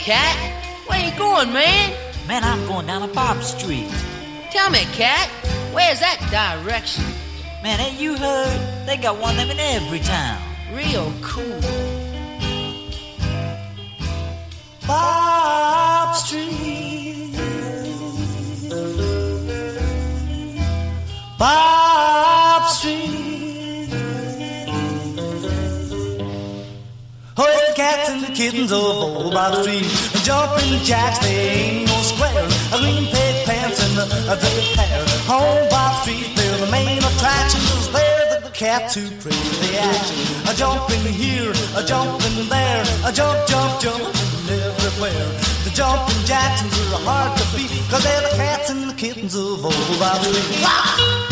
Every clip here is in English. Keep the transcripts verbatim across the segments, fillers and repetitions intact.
Cat, where you going, man? Man, I'm going down to Bob Street. Tell me, Cat, where's that direction? Man, ain't you heard? They got one of them in every town. Real cool. Bob Street, Bob Street. Oh, it's the cats and the kittens of old Bob Street. Jumping jacks, they ain't no square. A green pig pants and a, a dirty hair. On Bob Street, they're the main attractions. They're the cats who praise the action. A jumping here, a jumping there, a jump, jump, jump everywhere. The jumping Jacksons are hard to beat, 'cause they're the cats and the kittens of old Bob Street. Ah!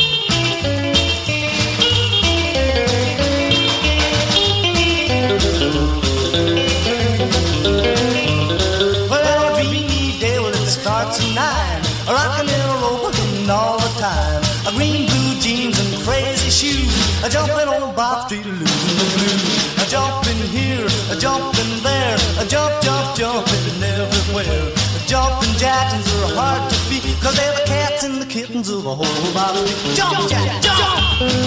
Well, a dreamy day, well, it starts at nine. A rockin' and a rollin' all the time. A green blue jeans and crazy shoes. A jumpin' on Bob Street, losing the blues. A jumpin' here, a jumpin' there. A jump, jump, jumpin' everywhere. The jumpin' Jacksons are hard to beat, 'cause they're the cats and the kittens of a whole Bob Street. Jump, Jack, jump!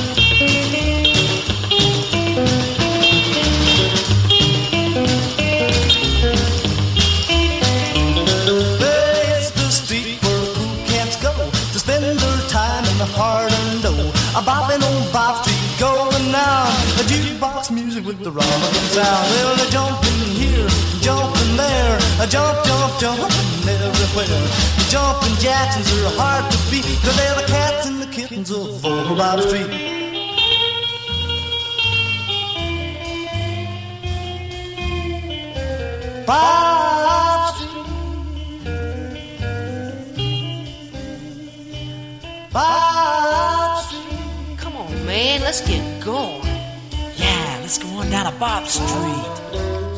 A bopping on Bob Street, going down. A jukebox music with the rollicking sound. Well, a jumping here, jumping there. A jump, jump, jumping everywhere. The jumping Jacksons are hard to beat, 'cause they're the cats and the kittens of old Bob Street. Bob Street, Bob Street. Man, let's get going. Yeah, let's go on down to Bob Street.